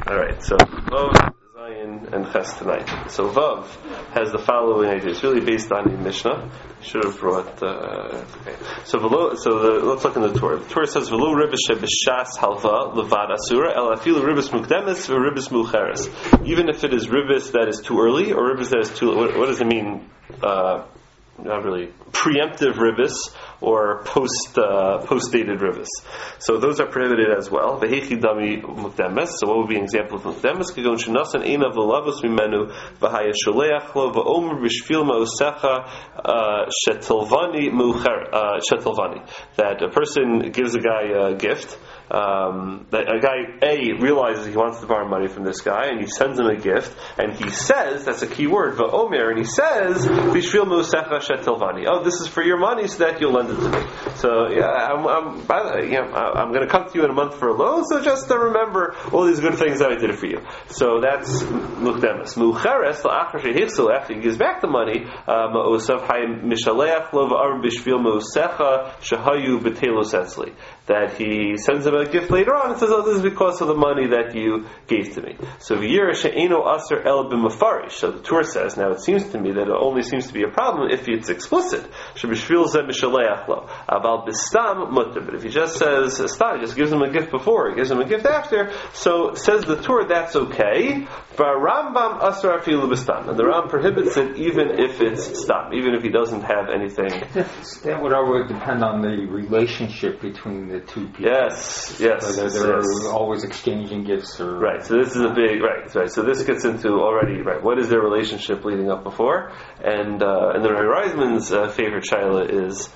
Alright, so Vav, Zayin, and Ches tonight. So Vav has the following idea. It's really based on a Mishnah. Should have brought. Okay. So let's look in the Torah. The Torah says, "V'lo ribis shebishas halva levad asura el afilu ribis mukdemis v'ribis mucheres." Even if it is ribis that is too early or ribis that is too. What does it mean? Not really preemptive ribis or post-dated ribis. So those are prohibited as well. Vehechi dami mukdemes. So what would be an example of mukdemes? Kigon shenasan einav l'lavos mimenu v'haya sholeach lo v'omer b'shvil ma'osecha shetilvani. That a person gives a guy a gift. That a guy A realizes he wants to borrow money from this guy, and he sends him a gift, and he says, that's a key word, va'omer, and he says, b'shvil ma'osecha shetilvani. Oh, this is for your money, so that you'll lend it to me. So I'm going to come to you in a month for a loan, so just to remember all these good things that I did for you. So that's mukdemes. Mucheres la'achar shehichsul, after he gives back the money, ma'osav hayim mishaleach lo va'arim b'shvil ma'osecha shehayu b'telos etzli. That he sends him a gift later on and says, oh, this is because of the money that you gave to me. So v'yira she'eno aser el b'mafarish. So the Torah says, now it seems to me that it only seems to be a problem if it's explicit. She'b'shvil zeh mishaleach lo. Aval b'stam mutter. But if he just says, stam, he just gives him a gift before, he gives him a gift after, so says the Torah, that's okay. V'rambam aser afilu b'stam. And the Ram prohibits it even if it's stam, even if he doesn't have anything. That would always depend on the relationship between the two people. Yes. Whether they're always exchanging gifts or... Right, so this is a big... Right. So this gets into already... Right, what is their relationship leading up before? And the Reisman's favorite shaila is...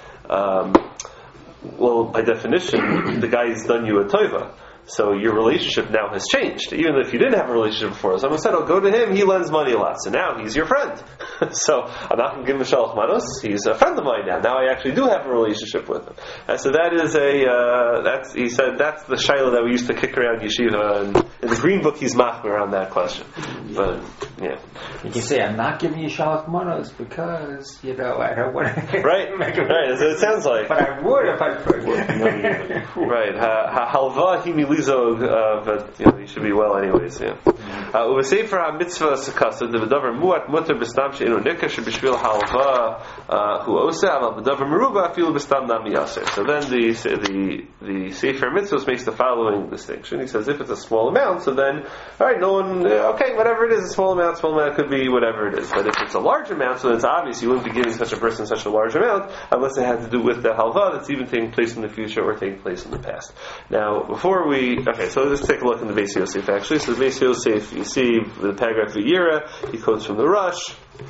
well, by definition, the guy's done you a toiva. So your relationship now has changed. Even if you didn't have a relationship before. Someone said, oh, go to him, he lends money a lot. So now he's your friend. So I'm not going to give him a shalach manos. He's a friend of mine now. Now I actually do have a relationship with him. And so that is he said, that's the shaila that we used to kick around yeshiva. And in the Green Book, he's machmir around that question. But, yeah. You can say, I'm not giving you shalach manos because, I don't want to... Right. That's what it sounds like. But I would if I could. Right. Halva himi lizog, but you should be well anyways. Yeah. Uvesefer ha-mitzvah sakasa de'v'davar muat mutter b'stam she'enu nika she'b'shvil halva hu oseh aval b'davar meruba afilu b'stam nam yaser. So then the Sefer Mitzvahs makes the following distinction. He says if it's a small amount, so then alright, no one whatever it is, a small amount could be whatever it is. But if it's a large amount, so then it's obvious you wouldn't be giving such a person such a large amount unless it had to do with the halva that's even taking place in the future or taking place in the past. Now so let's take a look in the Beis Yosef actually. So the Beis Yosef, you see the paragraph V'yira, he quotes from the Rush,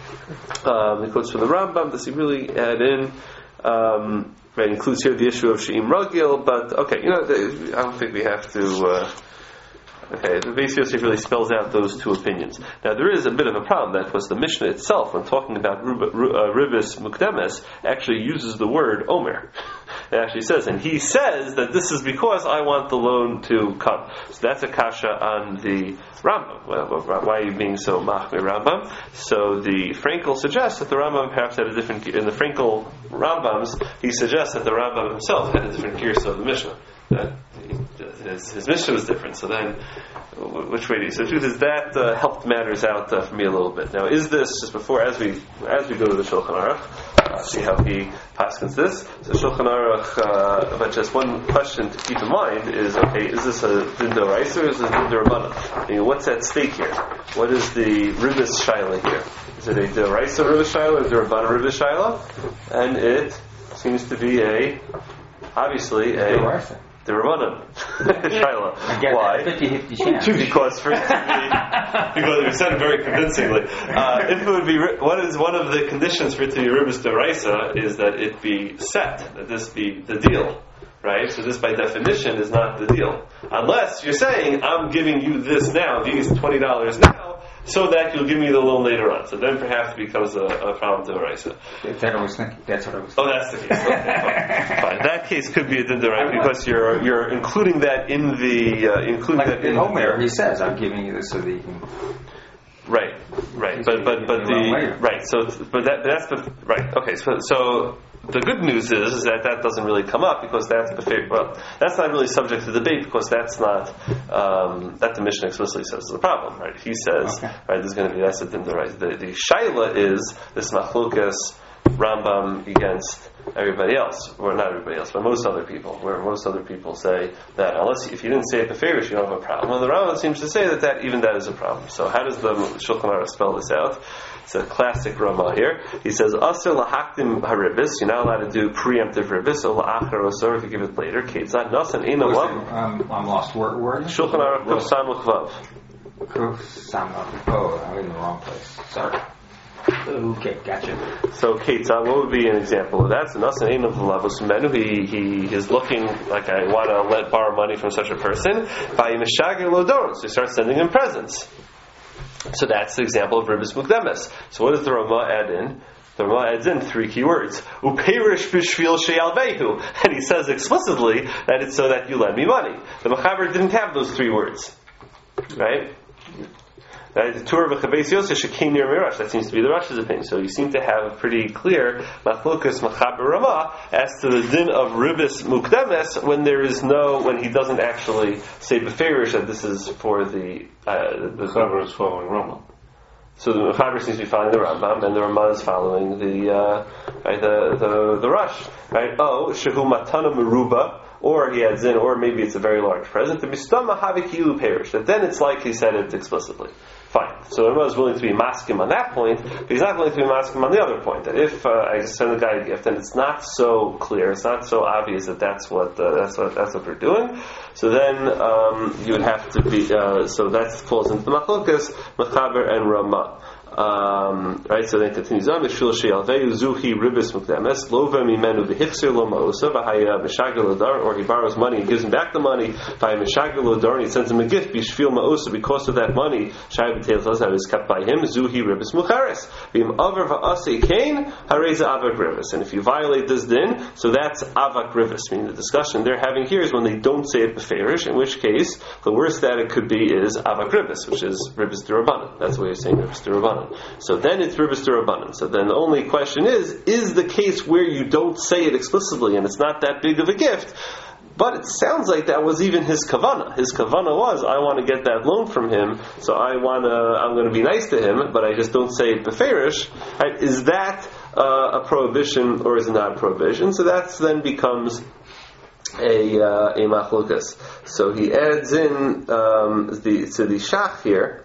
he quotes from the Rambam. Does he really add in? Right, includes here the issue of She'im Ragil, but okay, I don't think we have to. The Beis Yosef really spells out those two opinions. Now there is a bit of a problem. That was the Mishnah itself, when talking about ribis mukdemes, actually uses the word omer. It actually says, and he says that this is because I want the loan to come. So that's a kasha on the Rambam. Why are you being so machmir Rambam? So the Frankel suggests that the Rambam perhaps had a different. In the Frankel Rambams, he suggests that the Rambam himself had a different girsa of the Mishnah. That his Mishnah was different. So then, which way do you? So the truth is that helped matters out for me a little bit. Now, is this just before as we go to the Shulchan Aruch? See how he paskins this. So Shulchan Aruch, but just one question to keep in mind is: okay, is this a din d'oraisa or is this a din d'rabbanan? What's at stake here? What is the ribis shaila here? Is it a d'oraisa ribis shaila or is it a rabbanan ribis shaila? And it seems to be obviously a the Rabbanan shaila. Why? 50-50 chance. Because it said very convincingly. If it would be, what is one of the conditions for it to be ribis d'oraisa is that it be set, that this be the deal. Right? So this by definition is not the deal. Unless you're saying, I'm giving you this now, these $20 now, so that you'll give me the loan later on. So then perhaps it becomes a problem to Oraisa. That's what I was thinking. That's the case. Okay, fine. That case could be a din d'oraisa because you're including that in the that in Omer. He says, I'm giving you this so that you can. Right. But the right. So, but that's the right. Okay. So the good news is that doesn't really come up because that's not really subject to debate because that's not that the Mishnah explicitly says is the problem, right? He says, right, there's going to be that's the right. The shaila is this machlokas Rambam against everybody else, or not everybody else, but most other people, where most other people say that if you didn't say it beferish, you don't have a problem. Well, the Rambam seems to say that even that is a problem. So how does the Shulchan Aruch spell this out? It's a classic Ramah here. He says, "Aser lahaktim haribis." You're not allowed to do preemptive ribis. Or la'achar osor if you give it later. Ketzad nasan ena lav. I'm lost. Where? Shulchan Aruch Kuf Samach Vav. Kuf Samach. Oh, I'm in the wrong place. Sorry. Okay, gotcha. So Ketzad, what would be an example of that? So nasan ena v'lavos menu. He is looking like I want to borrow money from such a person. By mishager lodoron. So he starts sending him presents. So that's the example of ribis mukdemes. So what does the Ramah add in? The Ramah adds in 3 key words. Uperish b'shvil she'alvehu. And he says explicitly that it's so that you lend me money. The Mechaber didn't have those 3 words. Right? The Torah of Chaveis Yosef shekein near Mirash. That seems to be the Rash's opinion. So you seem to have a pretty clear machlokas Mechaber Ramah as to the din of ribis mukdemes when he doesn't actually say beferish that this is for the Mechaber is following Ramah. So the Mechaber seems to be following the Rambam, and the Ramah is following the Rush. Right? Oh, shehu matana meruba. Or he adds in, or maybe it's a very large present. The mistama havikilu perish. That then it's like he said it explicitly. Fine. So Ramah is willing to be maskim on that point, but he's not willing to be maskim on the other point. That if I send a guy a gift and it's not so clear, it's not so obvious that that's what we're doing. So then you would have to be. So that falls into the machlokas, Mechaber and Ramah. Right, so then it continues on. Zuhi ribis mukdemes lova mimenu v'hichsir lo ma'osa v'haya mishager lodar, or he borrows money and gives him back the money. V'haya mishager lodar, and he sends him a gift b'shvil ma'osa because of that money. Shai b'teil that is kept by him. Zuhi ribis muchares v'im aver va'asei kain hareza avak ribis. And if you violate this din, so that's avak ribis. Meaning the discussion they're having here is when they don't say it beferish, in which case the worst that it could be is avak ribis, which is ribis d'Rabbanan. That's what you're saying, ribis d'Rabbanan. So then it's ribis d'Rabbanan. So then the only question is the case where you don't say it explicitly and it's not that big of a gift, but it sounds like that was even his kavanah. His kavanah was, I want to get that loan from him, so I'm going to be nice to him, but I just don't say it beferish. Right? Is that a prohibition or is it not a prohibition? So that then becomes a machlokas. So he adds in the shach here.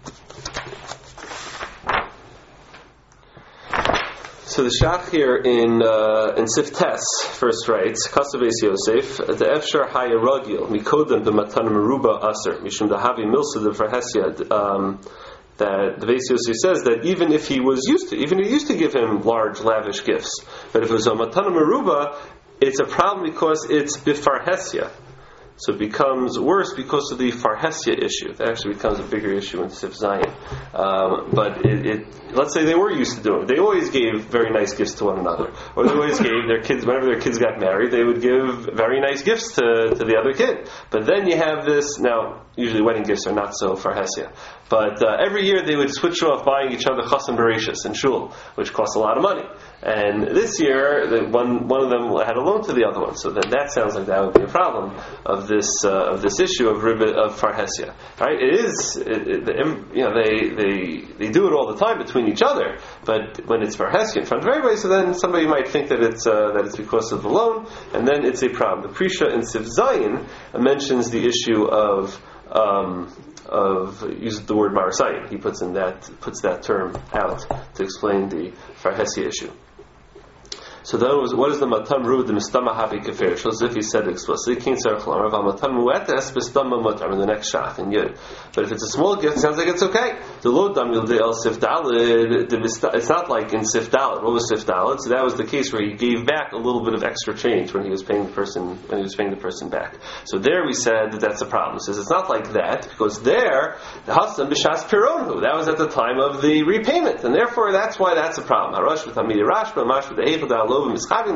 So the Shach here in Siftes first writes, Kasaves Yosef, the Efshar Haya Ragil, Mikodem b'matan meruba aser, Mishum dahavi milsa de Farhesia, that the Beis Yosef says that even if he used to give him large, lavish gifts, but if it was a matan meruba, it's a problem because it's bifarhesia. So it becomes worse because of the Farhesia issue. That actually becomes a bigger issue in Sif Zion. But let's say they were used to doing it. They always gave very nice gifts to one another. Or they always gave their kids, whenever their kids got married, they would give very nice gifts to the other kid. But then you have this, now, usually wedding gifts are not so Farhesia. But every year they would switch off buying each other Chassan Bereshis in Shul, which costs a lot of money. And this year, one of them had a loan to the other one. So then that sounds like that would be a problem of this issue of Farhesia. Right? It is, they do it all the time between each other. But when it's Farhesia in front of everybody, so then somebody might think that it's because of the loan, and then it's a problem. The Prisha in Sif Zion mentions the issue of uses the word marasayim. He puts that term out to explain the Farhesia issue. So what is the matan ru the mistama habi kafir? Shows if he said it explicitly. King Sarach Lamar matan muetes mistama mutar in the next shach in Yud. But if it's a small gift, it sounds like it's okay. The lo dam yilde el sif dalid. It's not like in sif dalid. What was sif dalid? So that was the case where he gave back a little bit of extra change when he was paying the person back. So there we said that's a problem. It says it's not like that because there the hasan b'shas pironhu. That was at the time of the repayment, and therefore that's why that's a problem. Harash with hamidi rashba, mash with the eichel but however,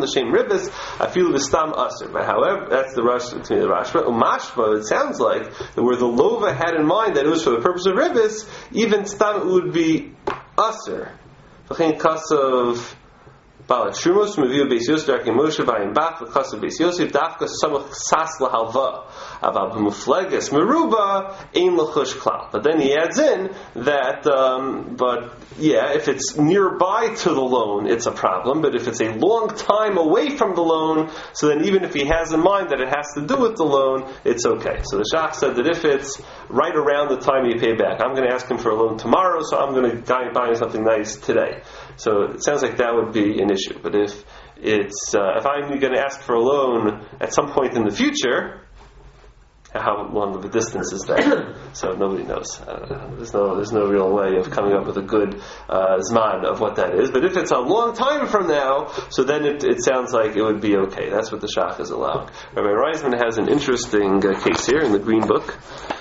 that's the rush between the Rashba. Umashba, it sounds like that where the Lova had in mind that it was for the purpose of Ribbis, even Stam would be Aser. V'chein Kasav Balat Shumos Meviu Beis Yosef Darkei Moshe Vayin Bach L'Chasav Beis Yosef Dafka Samach Sas L'Halva Aval B'Mufleges Meruba Ein L'Chush Klal. But then he adds in that, if it's nearby to the loan, it's a problem. But if it's a long time away from the loan, so then even if he has in mind that it has to do with the loan, it's okay. So the Shach said that if it's right around the time you pay back, I'm going to ask him for a loan tomorrow, so I'm going to buy him something nice today. So it sounds like that would be an issue. But if I'm going to ask for a loan at some point in the future, how long of a distance is that? So nobody knows. There's no real way of coming up with a good zman of what that is. But if it's a long time from now, so then it sounds like it would be okay. That's what the Shach is allowing. Rabbi Reisman has an interesting case here in the Green Book.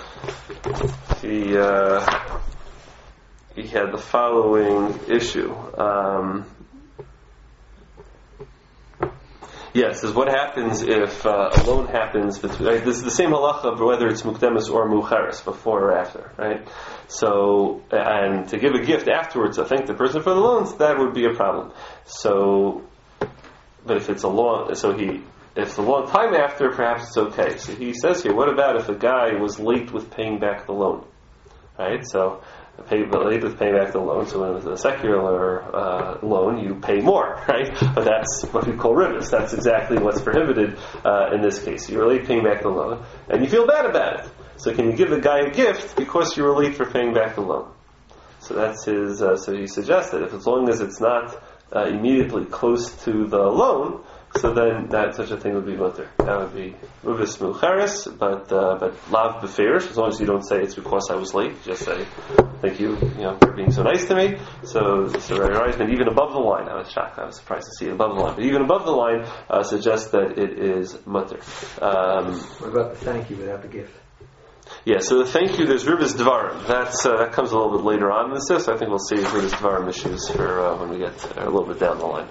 He had the following issue. Yes, is what happens if a loan happens between. Right, this is the same halacha, whether it's mukdemis or mucheres, before or after, right? So, and to give a gift afterwards, I thank the person for the loans, that would be a problem. So, but if it's a long time after, perhaps it's okay. So he says here, what about if a guy was late with paying back the loan, right? So. Late with paying back the loan. So when it's a secular loan, you pay more, right? But that's what we call rivas. That's exactly what's prohibited in this case. You're late paying back the loan, and you feel bad about it. So can you give the guy a gift because you were late for paying back the loan? So that's his. So he suggested if as long as it's not immediately close to the loan, so then that such a thing would be mutter. That would be ruvus mucheres, but lav beferish. As long as you don't say it's because I was late, just say thank you, for being so nice to me. So Reisman, even above the line, I was shocked. I was surprised to see it above the line, but even above the line suggests that it is mutter. What about the thank you without the gift? Yeah, so the thank you, there's Rivas Dvarim. That comes a little bit later on in this. So I think we'll save Rivas Dvarim issues for when we get a little bit down the line.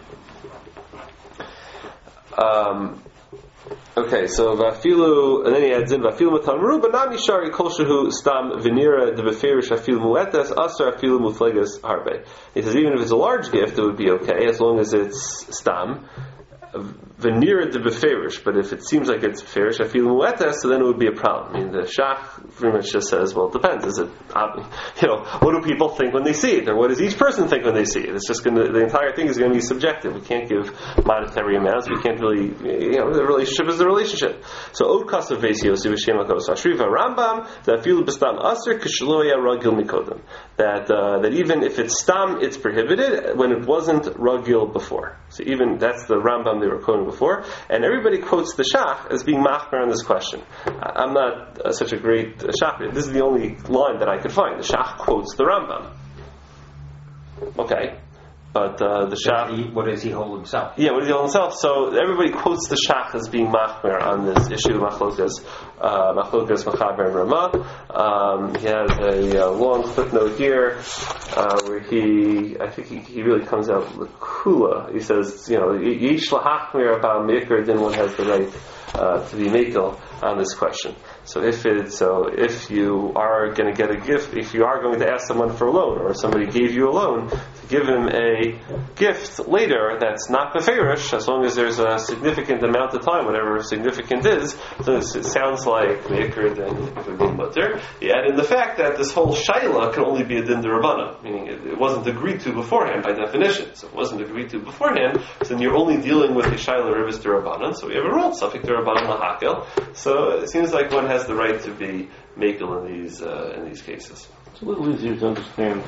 Okay, so vafilu, and then he adds in vafilu matamru, but not nishari kol shehu stam venira de beferish afilu muetas asar afilu muflegas harbe. He says even if it's a large gift, it would be okay as long as it's stam venira de beferish. But if it seems like it's beferish afilu muetas, so then it would be a problem. I mean, the Shach pretty much just says, well, it depends. Is it what do people think when they see it, or what does each person think when they see it? It's just the entire thing is going to be subjective. We can't give monetary amounts. We can't really, the relationship is the relationship. So od kasav Beis Yosef v'shem hakos ashriva Rambam that afilu b'stam aser k'shloya ragil mikodem. That even if it's stam, it's prohibited when it wasn't ragil before. So even that's the Rambam they were quoting before, and everybody quotes the Shach as being machmer on this question. I'm not such a great Shach. This is the only line that I could find. The Shach quotes the Rambam. Okay. But the Shach... What does he hold himself? Yeah, what does he hold himself? So everybody quotes the Shach as being machmer on this issue, machlokas Machaber and Ramah. He has a long footnote here where I think he really comes out l'kula. He says, Yish lahachmir about mikra, then one has the right to be mekel on this question. So if you are going to get a gift, if you are going to ask someone for a loan, or somebody gave you a loan, to give him a gift later that's not beferish, as long as there's a significant amount of time, whatever significant is, so it sounds like meikr, then it would be mutter. You add in the fact that this whole shaila can only be a din d'Rabbanan, meaning it wasn't agreed to beforehand by definition. So it wasn't agreed to beforehand, so then you're only dealing with the shaila rivas d'Rabbanan, so we have a rule, safek d'Rabbanan lahakel. So it seems like one has the right to be mekel in these cases. It's a little easier to understand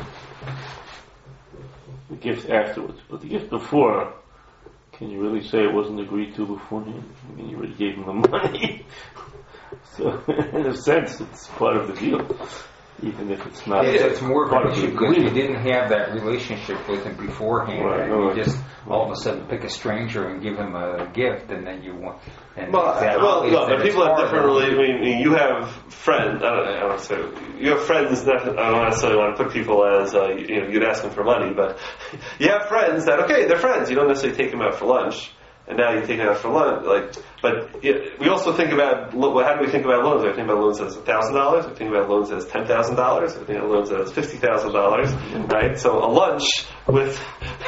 the gift afterwards, but the gift before, can you really say it wasn't agreed to beforehand? I mean, you already gave him the money. So, in a sense, it's part of the deal, even if it's not. It's more of an issue because you didn't have that relationship with him beforehand, right, and you just all of a sudden pick a stranger and give him a gift, and then you want. But people have different relations. I mean, you have friends. You have friends that I don't necessarily want to put people as you'd ask them for money, but you have friends that they're friends. You don't necessarily take them out for lunch. And now you take it out for loan, we also think about, how do we think about loans? We think about loans as $1,000, we think about loans as $10,000, we think about loans as $50,000, right? So a lunch with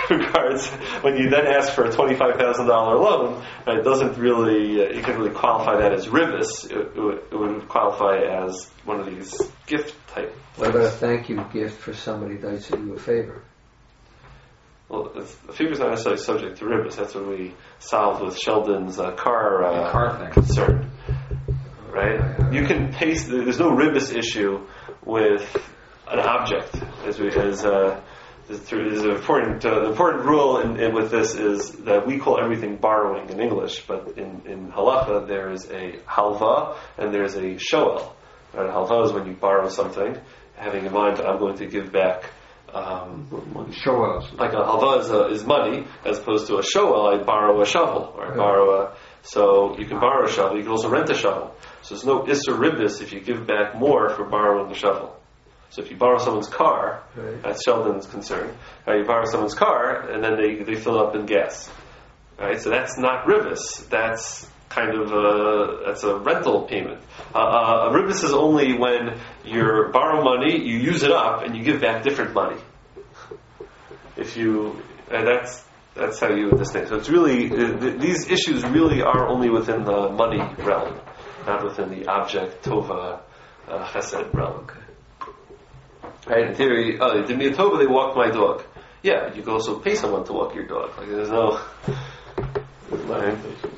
regards, when you then ask for a $25,000 loan, it doesn't really, you can't really qualify that as ribis. It would qualify as one of these gift type. What about a thank you gift for somebody that does you a favor? Well, the favor is not necessarily subject to ribis. That's what we solved with Sheldon's car concern. Right? You can pay. There's no ribis issue with an object. The important rule with this is that we call everything borrowing in English, but in halacha there is a halva and there is a shoel. Right? Halva is when you borrow something, having in mind that I'm going to give back. Shoel. Like a halva is money, as opposed to a shoel. I borrow a shovel, or I borrow a. So you can borrow a shovel. You can also rent a shovel. So there's no isser ribis if you give back more for borrowing the shovel. So if you borrow someone's car, right. That's Sheldon's concern. You borrow someone's car and then they fill up in gas. Right? So that's not ribis. That's kind of that's a rental payment. A ribis is only when you borrow money, you use it up, and you give back different money. That's how you distinguish. So it's really these issues really are only within the money realm, not within the object tova chesed realm. Okay. Right? In theory, they did me a tova, they walked my dog. Yeah, you can also pay someone to walk your dog. Like there's no. Right?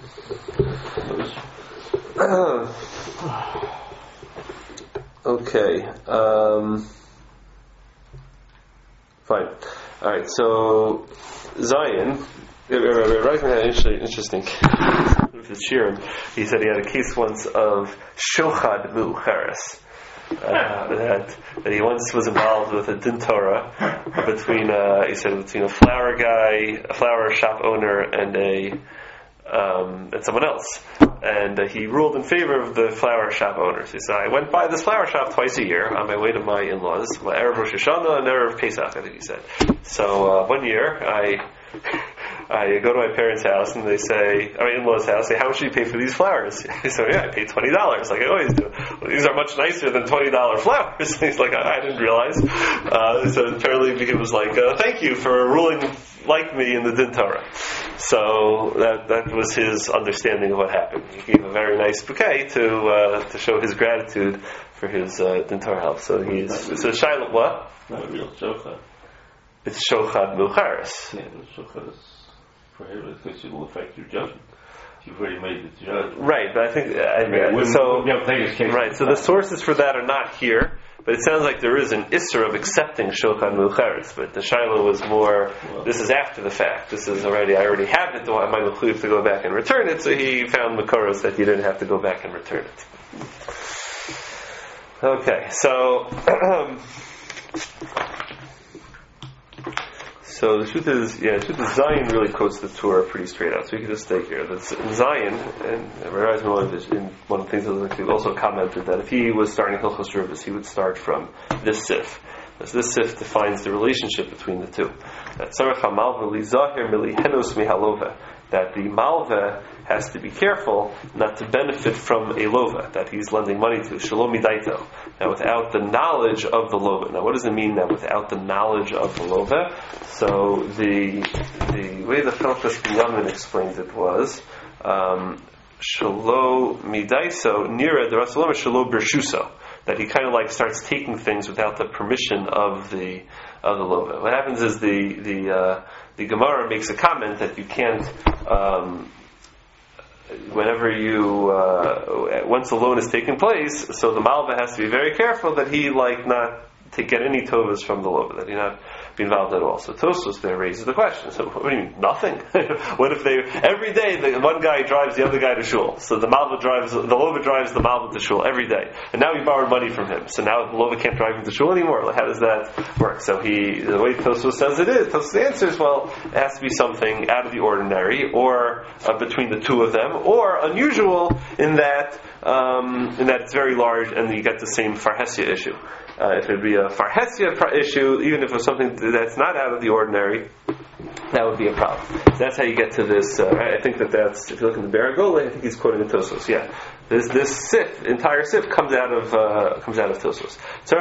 Okay. Fine. All right. So Zion. Reisman had interesting with the Shirim. He said he had a case once of shochad mu'cheres. That he once was involved with a din Torah between a flower guy, a flower shop owner, and someone else, and he ruled in favor of the flower shop owner. So he said, I went by this flower shop twice a year on my way to my in-laws, Erev Rosh Hashanah and Erev Pesach, I think he said. So one year I go to my parents' house and they say, my in-laws' house, say, how much do you pay for these flowers? So I paid $20, like I always do. Well, these are much nicer than $20 flowers. And he's like, I didn't realize. So apparently it was like, thank you for ruling like me in the din Torah. So that was his understanding of what happened. He gave a very nice bouquet to show his gratitude for his din Torah help. So Shiloh, what? Not a real shochad. It's shochad mu'cheres. Yeah, the shochad is prohibited because it will affect your judgment. You've already made the judgment. Right, but I think so the sources for that are not here, but it sounds like there is an isser of accepting shochad mu'cheres. But the Shiloh was more. This is after the fact. This is I already have it. Though I might have to go back and return it. So he found makoros that you didn't have to go back and return it. Okay, so. So the truth is Zion really quotes the Torah pretty straight out. So we can just stay here. That's in Zion, and Rabbi Zimonovich, in one of the things he also commented that if he was starting Hilchos Rubis, he would start from this sif. As this sif defines the relationship between the two. That Tzarech HaMalveh Lizahir Milihenos Mihalova. That the malveh has to be careful not to benefit from a lova that he's lending money to. Shalom midaito. Now, without the knowledge of the lova. Now, what does it mean now? Without the knowledge of the lova. So the way the Chelkas Binyamin explains it was shalom midaiso nira the Rasulullah shalom bershuso. That he kind of like starts taking things without the permission of the lova. What happens is the Gemara makes a comment that you can't, whenever once the loan is taking place, so the malva has to be very careful that he not to get any tovas from the lova, that he not be involved at all. So Tosfos there raises the question. So what do you mean? Nothing? What if every day the one guy drives the other guy to shul? So the lova drives the malva to shul every day, and now he borrowed money from him. So now the lova can't drive him to shul anymore. How does that work? So the way Tosfos says it is, Tosfos answers, well, it has to be something out of the ordinary, or between the two of them, or unusual in that it's very large, and you get the same farhesia issue. If it would be a farhesia issue, even if it was something that's not out of the ordinary, that would be a problem. So that's how you get to this. I think that's, if you look in the Baragole, I think he's quoting the Tosfos. Yeah, this sif, entire sif, comes out of Tosfos.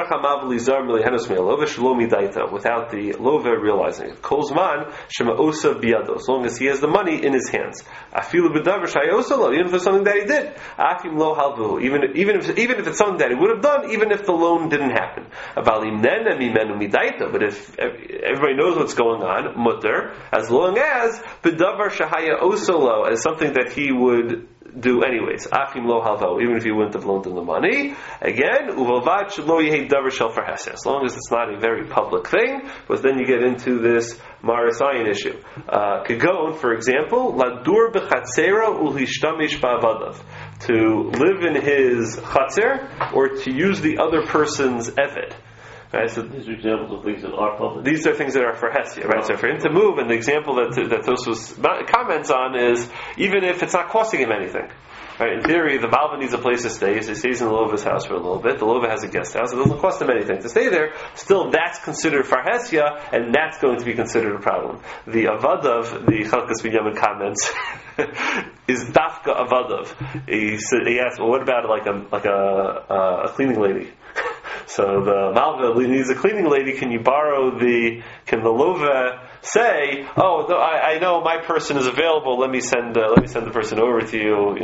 Without the lova realizing it. Kolzman shema osa biyado. As long as he has the money in his hands. Afilu b'davar shayosa lo. Even for something that he did. Afim lo halvu. Even if it's something that he would have done, even if the loan didn't happen. Avalim nene mimenu midaita. But if everybody knows what's going on, mutter, as long as b'davar shahaya osa lo, as something that he would do anyways. Afim lo halvo, even if he wouldn't have loaned him the money. Again, uvalvad shelo yehi davar shel farhasya. As long as it's not a very public thing, because then you get into this marasayin issue. Kagon, for example, ladur bechatzera ulhishtamish ba'avadav, to live in his chatzer or to use the other person's eved. Right, so these are examples of things that are public. These are things that are for Hesia, right? So for him to move, and the example that Tosfos comments on is even if it's not costing him anything. Right? In theory, the Malva needs a place to stay. So he stays in the Lova's house for a little bit. The Lova has a guest house. It doesn't cost him anything to stay there. Still, that's considered farhesia, and that's going to be considered a problem. The Avadav, the Chalkas Binyamin comments, is Dafka Avadav. He asked, well, what about like a cleaning lady? So the Malva needs a cleaning lady. Can the Lova say, oh, no, I know my person is available. Let me send the person over to you.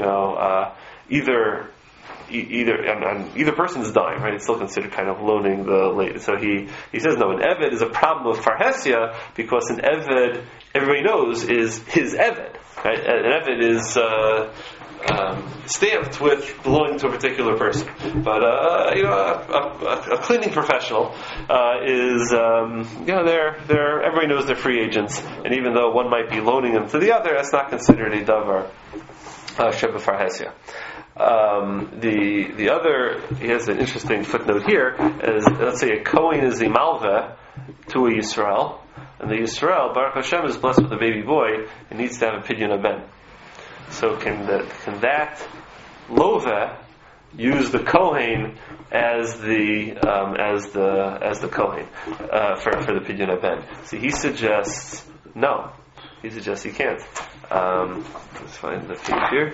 Either person is dying, right? It's still considered kind of loaning the lady. So he says, no, an eved is a problem of farhesia because an eved, everybody knows, is his eved. Right? An eved is stamped with belonging to a particular person, but a cleaning professional is everybody knows they're free agents, and even though one might be loaning them to the other, that's not considered a davar sheba farhesia. The other, he has an interesting footnote here, is let's say a Kohen is a malva to a Yisrael, and the Yisrael, Baruch Hashem, is blessed with a baby boy and needs to have a pidyon aben. So can that lova use the Kohen as the Kohen for the pidyon aben? So he suggests no. He suggests he can't. Let's find the page here.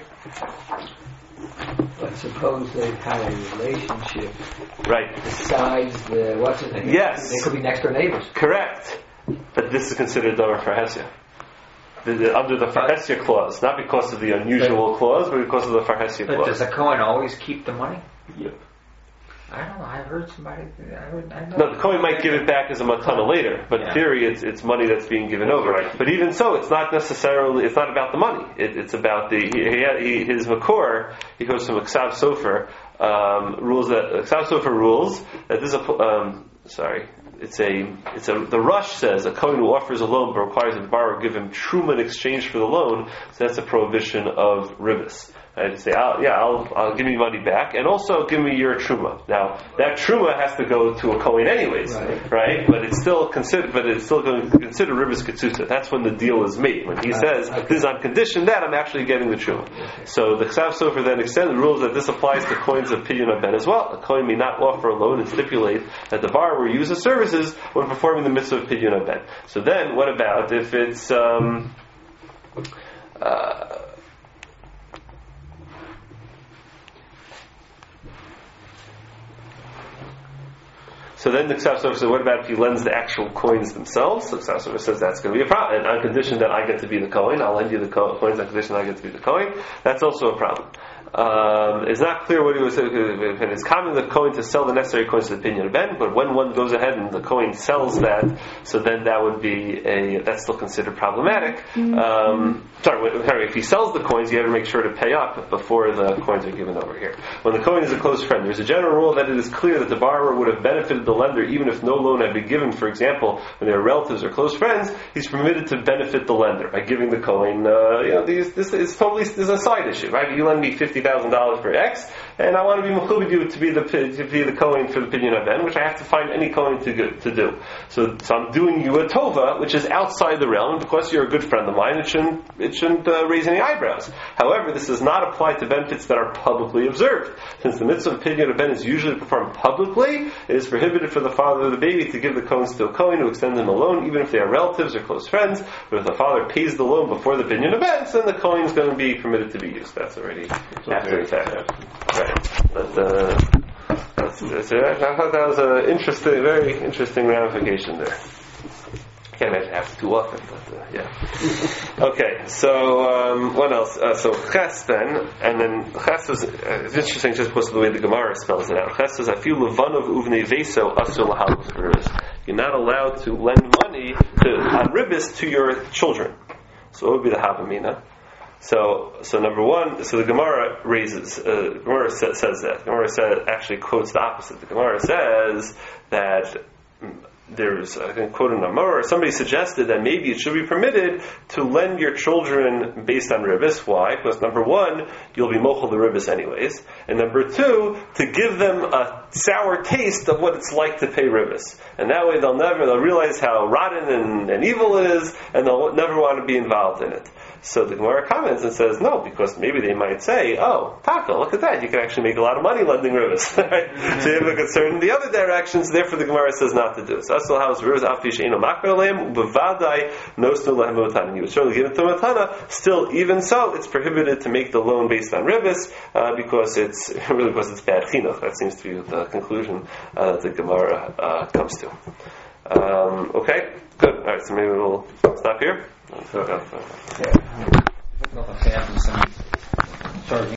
But suppose they've had a relationship, right? Besides what's his name? Yes, they could be next door neighbors. Correct, but this is considered davar farhesia. Under the farhesia clause, not because of the unusual clause, but because of the farhesia clause. But does the Kohen always keep the money? Yep. I don't know. I heard somebody. No, the Kohen might give it back as a matana later, but in theory, it's money that's being given over. Right. But even so, it's not necessarily. It's not about the money. It's about his makor. He goes from Ksav Sofer rules that this is the Rush says a Kohen who offers a loan but requires that the borrower give him truma in exchange for the loan. So that's a prohibition of ribis. I'd say, I'll give me money back, and also give me your truma. Now that truma has to go to a Kohen anyways, right? But it's still going to consider ribis ketzuta. That's when the deal is made. When he says this is on condition that I'm actually getting the truma. Okay. So the Ksav Sofer then extends the rules that this applies to coins of pidyon aben as well. A Kohen may not offer a loan and stipulate that the borrower use the services when performing the mitzvah of pidyon aben. So then, what about if it's so then the Ksav Sofer says, what about if he lends the actual coins themselves? The Ksav Sofer says that's going to be a problem. And on condition that I get to be the Kohen, I'll lend you the coins on condition that I get to be the Kohen. That's also a problem. It's not clear what he was saying. It's common for the Kohen to sell the necessary coins to the pidyon aben, but when one goes ahead and the Kohen sells that, so then that would be that's still considered problematic. If he sells the coins, you have to make sure to pay up before the coins are given over here. When the Kohen is a close friend, there's a general rule that it is clear that the borrower would have benefited the lender even if no loan had been given. For example, when they are relatives or close friends, he's permitted to benefit the lender by giving the Kohen. This is a side issue, right? You lend me $50 $50,000 for X, and I want to be mechubed you to be the Kohen for the Pidyon Haben, which I have to find any Kohen to do. So I'm doing you a tova, which is outside the realm, and because you're a good friend of mine, it shouldn't raise any eyebrows. However, this does not apply to benefits that are publicly observed. Since the mitzvah of Pidyon Haben is usually performed publicly, it is prohibited for the father of the baby to give the Kohen to a Kohen who extends him a loan, even if they are relatives or close friends. But if the father pays the loan before the Pidyon events, then the Kohen is going to be permitted to be used. That's already after the fact. Right. But, I thought that was a very interesting ramification there. Can't imagine it happens too often, but yeah. Okay, so what else? So Ches then, and then Ches is it's interesting just because of the way the Gemara spells it out. Ches says, "I feel levanov uvnei veso asur lahalus ribis." You're not allowed to lend money on ribis to your children. So what would be the havamina? So number one, so the Gemara says that. The Gemara actually quotes the opposite. The Gemara says that there's, I think, quote in Amor, somebody suggested that maybe it should be permitted to lend your children based on ribis. Why? Because number one, you'll be mochel the ribis anyways, and number two, to give them a sour taste of what it's like to pay ribis, and that way they'll realize how rotten and evil it is, and they'll never want to be involved in it. So the Gemara comments and says, no, because maybe they might say, oh, Taka, look at that, you can actually make a lot of money lending ribis. Right? So you have a concern in the other directions, therefore the So Gemara says not to do. So Asal House Rivers Afish Eino Makar Leim Bavadai Nosnu Lehem Matan. You would certainly give it to Matana. Still, even so, it's prohibited to make the loan based on ribis because it's bad chinuch. That seems to be the conclusion that the Gemara comes to. Okay, good. All right, so maybe we'll stop here.